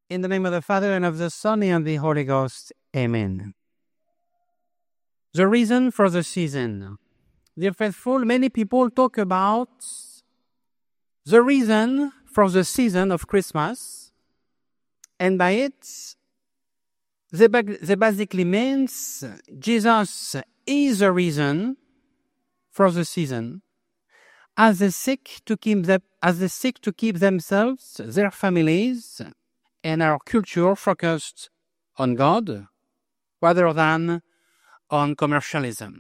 In the name of the Father, and of the Son, and of the Holy Ghost. Amen. The reason for the season. Dear faithful, many people talk about the reason for the season of Christmas, and by it, they basically means Jesus is the reason for the season, as they seek to keep themselves, their families, and our culture focused on God rather than on commercialism.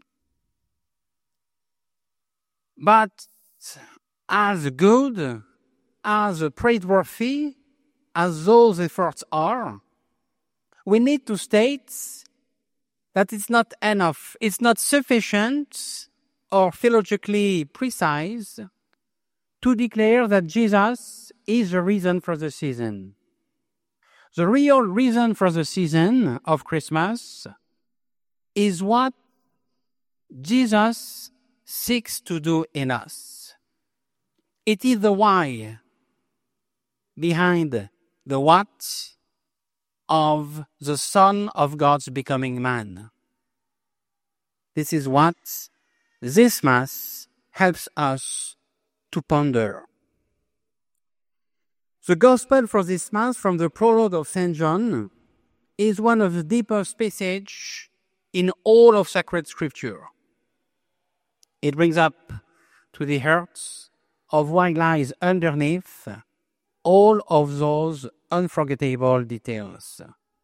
But as good, as praiseworthy as those efforts are, we need to state that it's not enough, it's not sufficient or theologically precise to declare that Jesus is the reason for the season. The real reason for the season of Christmas is what Jesus seeks to do in us. It is the why behind the what of the Son of God's becoming man. This is what this Mass helps us to ponder. The Gospel for this Mass from the prologue of St. John is one of the deepest passages in all of sacred Scripture. It brings up to the hearts of what lies underneath all of those unforgettable details.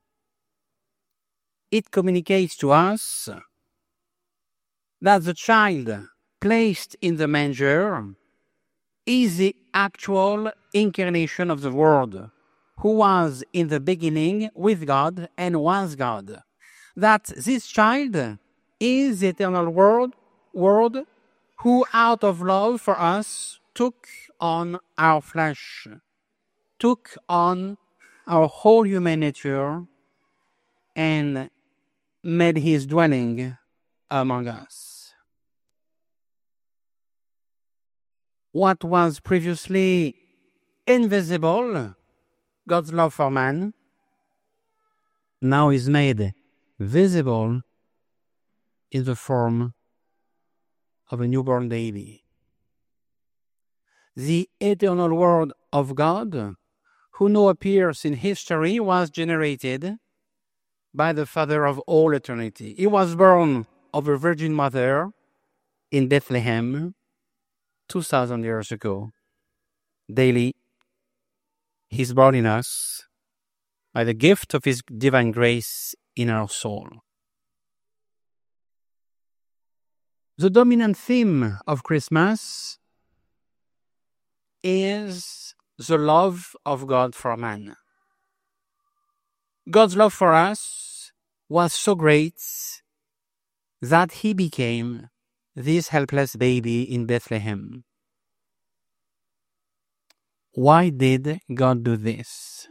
It communicates to us that the child placed in the manger is the actual incarnation of the Word, who was in the beginning with God and was God. That this child is the eternal Word who, out of love for us, took on our flesh, took on our whole human nature, and made his dwelling among us. What was previously invisible, God's love for man, now is made visible in the form of a newborn baby. The eternal Word of God, who now appears in history, was generated by the Father of all eternity. He was born of a Virgin Mother in Bethlehem 2,000 years ago. Daily, He's born in us by the gift of His divine grace in our soul. The dominant theme of Christmas is the love of God for man. God's love for us was so great that He became this helpless baby in Bethlehem. Why did God do this?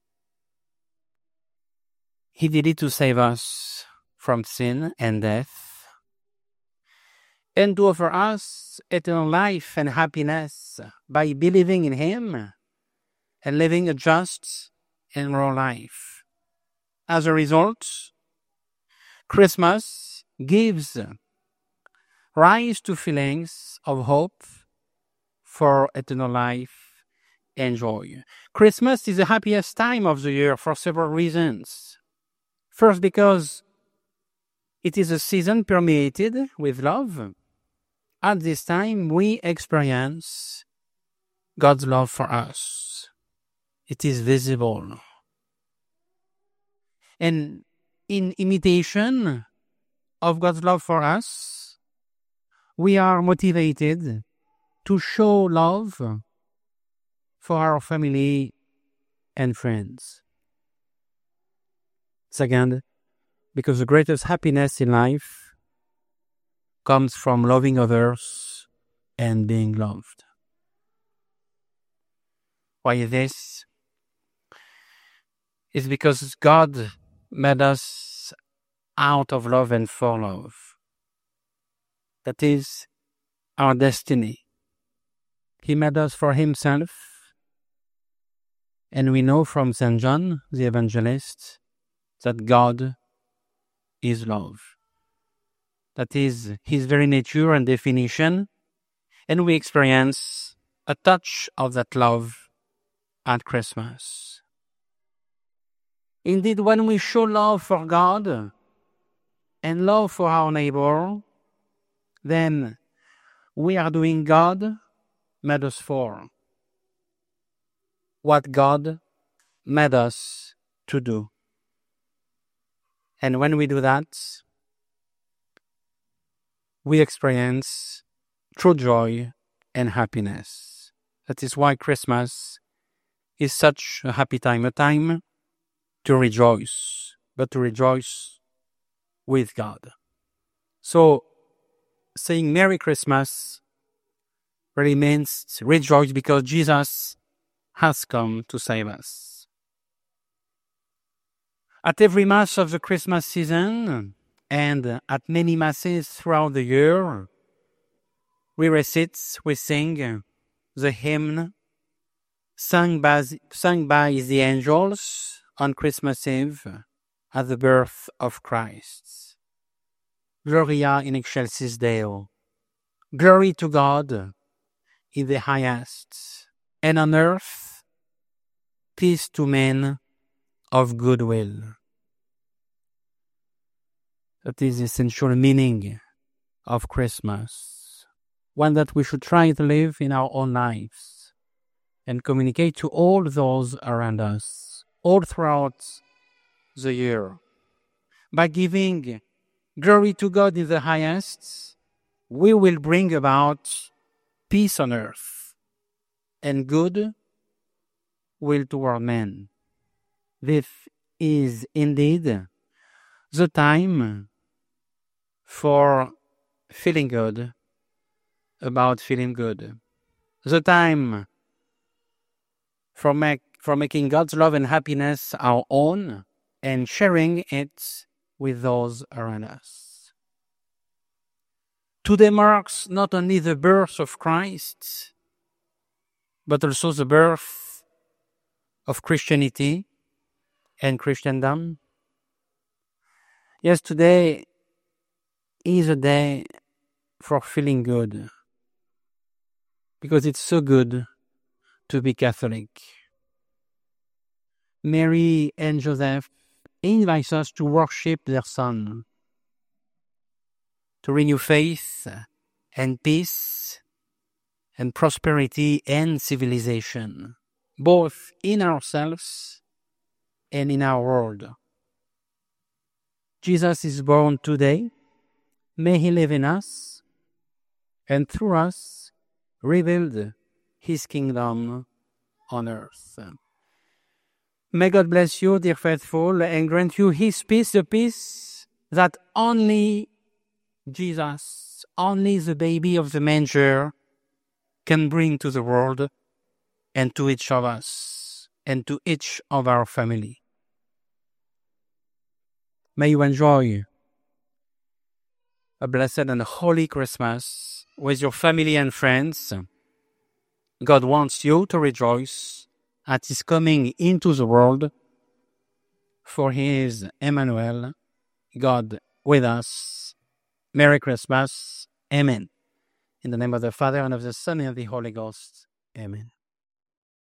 He did it to save us from sin and death, and to offer us eternal life and happiness by believing in Him and living a just and moral life. As a result, Christmas gives rise to feelings of hope for eternal life and joy. Christmas is the happiest time of the year for several reasons. First, because it is a season permeated with love. At this time, we experience God's love for us. It is visible. And in imitation of God's love for us, we are motivated to show love for our family and friends. Second, because the greatest happiness in life comes from loving others and being loved. Why is this? It's because God made us out of love and for love. That is our destiny. He made us for Himself, And we know from St. John, the evangelist, that God is love. That is his very nature and definition. And we experience a touch of that love at Christmas. Indeed, when we show love for God and love for our neighbor, then we are doing God made us for. What God made us to do. And when we do that, we experience true joy and happiness. That is why Christmas is such a happy time, a time to rejoice, but to rejoice with God. So, saying Merry Christmas really means rejoice because Jesus has come to save us. At every Mass of the Christmas season and at many Masses throughout the year, we sing the hymn sung by the angels on Christmas Eve at the birth of Christ. Gloria in excelsis Deo. Glory to God in the highest, and on earth, peace to men of good will. That is the essential meaning of Christmas, one that we should try to live in our own lives and communicate to all those around us, all throughout the year. By giving glory to God in the highest, we will bring about peace on earth and good will toward men. This is indeed the time for feeling good about feeling good. The time for making God's love and happiness our own and sharing it with those around us. Today marks not only the birth of Christ, but also the birth of Christianity and Christendom. Yes, today is a day for feeling good, because it's so good to be Catholic. Mary and Joseph invite us to worship their Son, to renew faith and peace and prosperity and civilization, both in ourselves and in our world. Jesus is born today. May he live in us and through us rebuild his kingdom on earth. May God bless you, dear faithful, and grant you his peace, the peace that only Jesus, only the baby of the manger, can bring to the world and to each of us and to each of our family. May you enjoy a blessed and holy Christmas with your family and friends. God wants you to rejoice at his coming into the world, for he is Emmanuel, God with us. Merry Christmas. Amen. In the name of the Father, and of the Son, and of the Holy Ghost. Amen.